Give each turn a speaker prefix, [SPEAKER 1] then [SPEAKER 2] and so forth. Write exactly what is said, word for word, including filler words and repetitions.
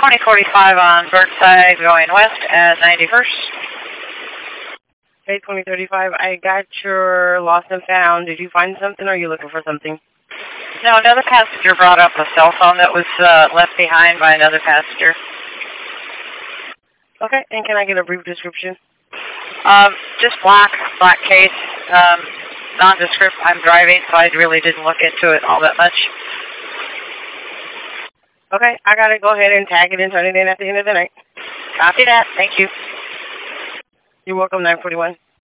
[SPEAKER 1] twenty forty-five on Burnside going west at ninety-first.
[SPEAKER 2] Okay, twenty thirty-five, I got your lost and found. Did you find something or are you looking for something?
[SPEAKER 1] No, another passenger brought up a cell phone that was uh, left behind by another passenger.
[SPEAKER 2] Okay, and can I get a brief description?
[SPEAKER 1] Um, just black, black case, um, nondescript. I'm driving, so I really didn't look into it all that much.
[SPEAKER 2] Okay, I gotta go ahead and tag it and turn it in at the end of the night.
[SPEAKER 1] Copy that. Thank you.
[SPEAKER 2] You're welcome, nine forty-one.